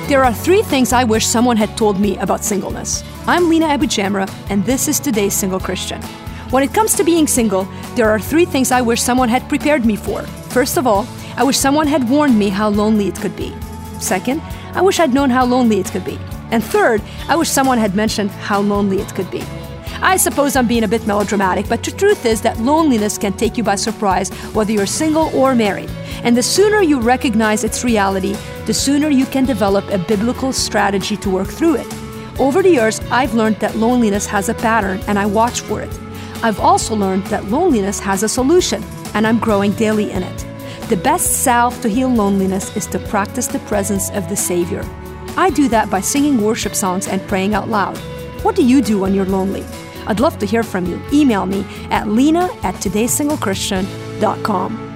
There are 3 things I wish someone had told me about singleness. I'm Lina Abu-Jamra, and this is Today's Single Christian. When it comes to being single, there are 3 things I wish someone had prepared me for. First of all, I wish someone had warned me how lonely it could be. Second, I wish I'd known how lonely it could be. And third, I wish someone had mentioned how lonely it could be. I suppose I'm being a bit melodramatic, but the truth is that loneliness can take you by surprise whether you're single or married. And the sooner you recognize its reality, the sooner you can develop a biblical strategy to work through it. Over the years, I've learned that loneliness has a pattern, and I watch for it. I've also learned that loneliness has a solution, and I'm growing daily in it. The best salve to heal loneliness is to practice the presence of the Savior. I do that by singing worship songs and praying out loud. What do you do when you're lonely? I'd love to hear from you. Email me at lina@todayssinglechristian.com.